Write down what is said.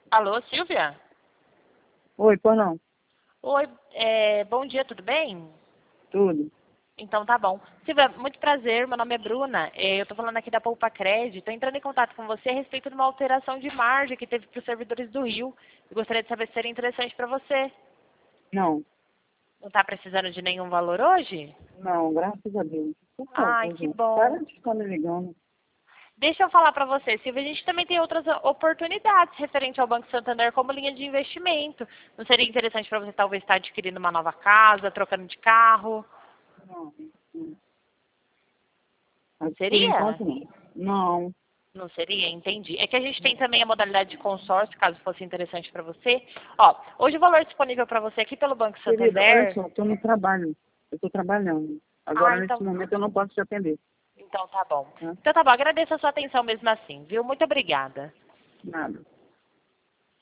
Alô, Silvia? Oi, pois não. Oi, bom dia, tudo bem? Tudo. Então tá bom. Silvia, muito prazer, meu nome é Bruna. Eu tô falando aqui da Poupa Crédito. Tô entrando em contato com você a respeito de uma alteração de margem que teve para os servidores do Rio. Eu gostaria de saber se seria interessante para você. Não, Não tá precisando de nenhum valor hoje? não, graças a Deus. Por Ai, favor, que gente. bom. Para de ficar me ligando. Deixa eu falar para você, Silvia, a gente também tem outras oportunidades referente ao Banco Santander como linha de investimento. Não seria interessante para você talvez estar adquirindo uma nova casa, trocando de carro? Não, não. Mas por Seria? enquanto não. Não. Não seria? Entendi. É que a gente tem também a modalidade de consórcio, caso fosse interessante para você. Ó, hoje o valor disponível para você aqui pelo Banco Querida, olha Santander. só, estou no trabalho. Eu estou trabalhando. Ah, Agora, nesse então, momento, eu não posso te atender. então tá bom. Tá? Então tá bom, agradeço a sua atenção mesmo assim, viu? Muito obrigada. Nada.